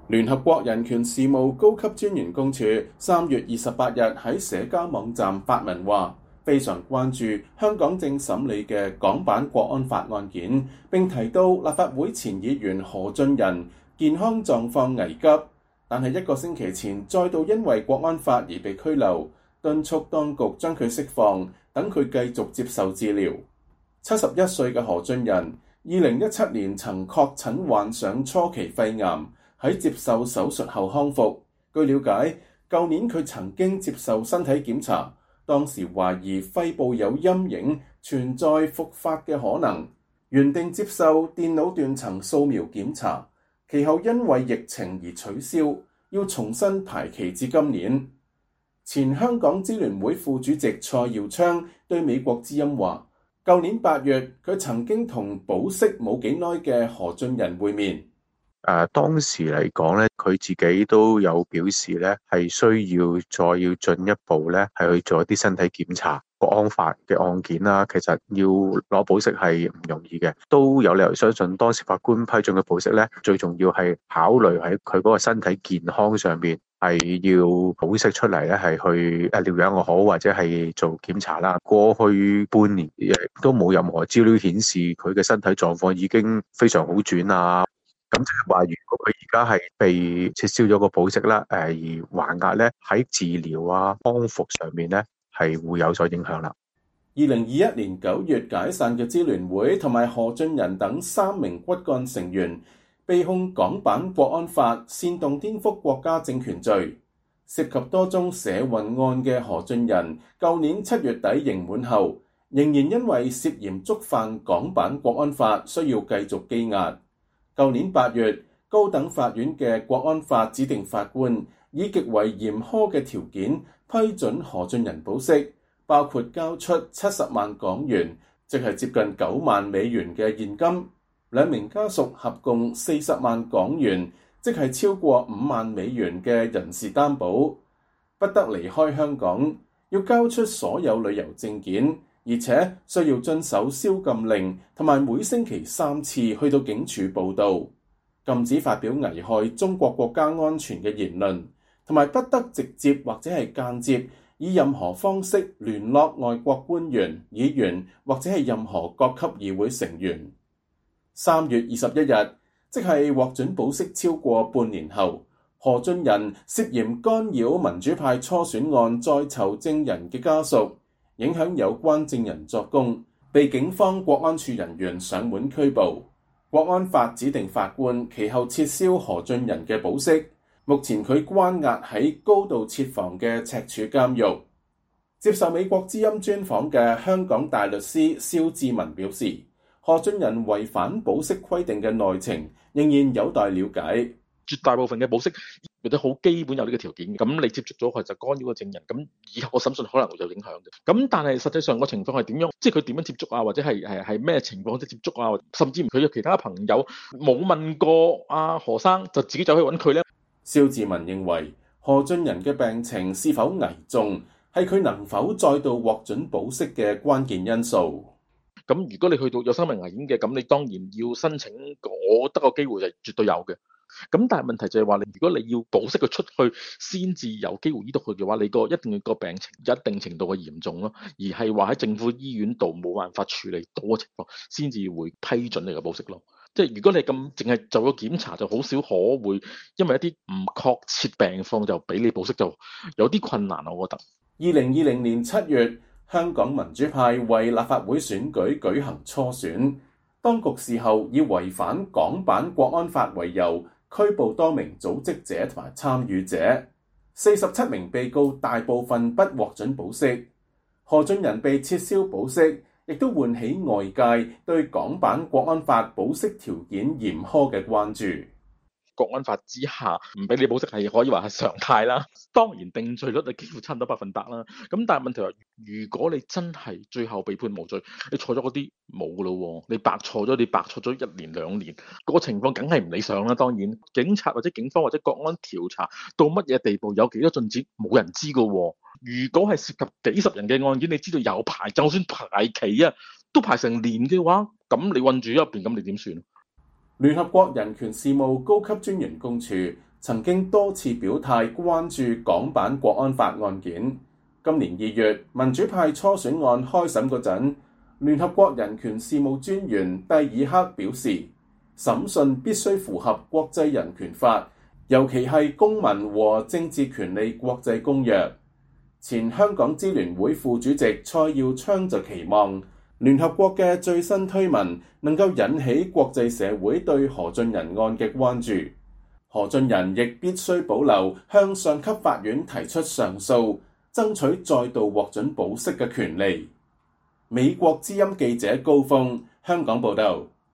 聯合國人權事務高級專員公署3月28日喺社交網站發文話，非常關注香港正審理嘅港版國安法案件，並提到立法會前議員何俊仁健康狀況危急，但係1個星期前再度因為國安法而被拘留，敦促當局將佢釋放，等佢繼續接受治療。71歲嘅何俊仁2017年曾確診患上初期肺癌，喺接受手術後康復。據了解，舊年佢曾經接受身體檢查，當時懷疑肺部有陰影，存在復發嘅可能，原定接受電腦斷層掃描檢查，其後因為疫情而取消，要重新排期至今年。前香港支聯會副主席蔡耀昌對美國之音話，舊年8月佢曾經同保釋冇幾耐嘅何俊仁會面。 當時嚟講咧，佢自己都有表示咧，係需要再進一步咧，係去做一啲身體檢查。國安法嘅案件啦，其實要攞保釋係唔容易嘅，都有理由相信當時法官批准嘅保釋咧，最重要係考慮喺佢嗰個身體健康上邊，係要保釋出嚟咧，係去療養又好，或者係做檢查啦。過去半年亦都冇任何資料顯示佢嘅身體狀況已經非常好轉啊。咁就係話，如果佢而家係被撤銷咗個保釋啦，而還押咧喺治療啊、康復上面咧係會有所影響啦。 2021年9月解散嘅支聯會同埋何俊仁等3名骨幹成員被控港版國安法煽動顛覆國家政權罪，涉及多宗社運案嘅何俊仁，舊年7月底刑滿後，仍然因為涉嫌觸犯港版國安法，需要繼續羈押。舊年8月，高等法院嘅國安法指定法官以極為嚴苛嘅條件批准何俊仁保釋，包括交出70萬港元，即係接近9萬美元嘅現金，兩名家屬合共40萬港元，即係超過5萬美元嘅人事擔保，不得離開香港，要交出所有旅遊證件，而且需要遵守宵禁令，同埋每星期3次去到警署報到，禁止發表危害中國國家安全嘅言論，同埋不得直接或者係間接以任何方式聯絡外國官員、議員或者係任何各級議會成員。3月21日，即係獲准保釋超過半年後，何俊仁涉嫌干擾民主派初選案在囚證人嘅家屬，影響有關證人作供，被警方國安處人員上門拘捕。國安法指定法官其後撤銷何俊仁嘅保釋，目前佢關押喺高度設防嘅赤柱監獄。接受美國之音專訪嘅香港大律師蕭志文表示，何俊仁違反保釋規定嘅內情仍然有待了解。 絕大部分嘅保釋或者好基本有呢個條件，咁你接觸咗佢就干擾個證人，咁以後個審訊可能會有影響嘅。咁但係實際上個情況係點樣？即係佢點樣接觸啊，或者係咩情況即接觸啊？甚至佢有其他朋友冇問過阿何生，就自己走去揾佢咧。 蕭志文認為何俊仁嘅病情是否危重，係佢能否再度獲准保釋嘅關鍵因素。 咁如果你去到有生命危險嘅，咁你當然要申請，我得個機會就絕對有嘅。咁但係問題就係話，如果你要保釋佢出去先至有機會醫到佢嘅話，你一定要個病情一定程度嘅嚴重咯，而係話喺政府醫院度冇辦法處理到嘅情況，先至會批准你嘅保釋咯。即係如果你咁淨係做個檢查，就好少可會因為一啲唔確切病況就俾你保釋，就有啲困難，我覺得。 2020年7月，香港民主派為立法會選舉舉行初選，當局事後以違反港版國安法為由，拘捕多名組織者同埋參與者，47名被告大部分不獲准保釋。何俊仁被撤銷保釋，亦都喚起外界對港版國安法保釋條件嚴苛嘅關注。 國安法之下唔俾你保釋係可以話係常態啦，當然定罪率係幾乎差唔多100%啦。咁但係問題係，如果你真係最後被判無罪，你錯咗嗰啲冇咯喎，你白錯咗1年2年，個情況梗係唔理想啦。當然，警察或者警方或者國安調查到乜嘢地步，有幾多進展，冇人知噶喎。如果係涉及幾十人嘅案件，你知道有排，就算排期啊，都排成年嘅話，咁你困住入邊，咁你點算？ 聯合國人權事務高級專員公署曾經多次表態關注港版國安法案件。今年2月，民主派初選案開審嗰陣，聯合國人權事務專員蒂爾克表示，審訊必須符合國際人權法，尤其係公民和政治權利國際公約。前香港支聯會副主席蔡耀昌就期望聯合國嘅最新推文能夠引起國際社會對何俊仁案嘅關注。何俊仁亦必須保留向上級法院提出上訴，爭取再度獲准保釋嘅權利。美國之音記者高峰，香港報道。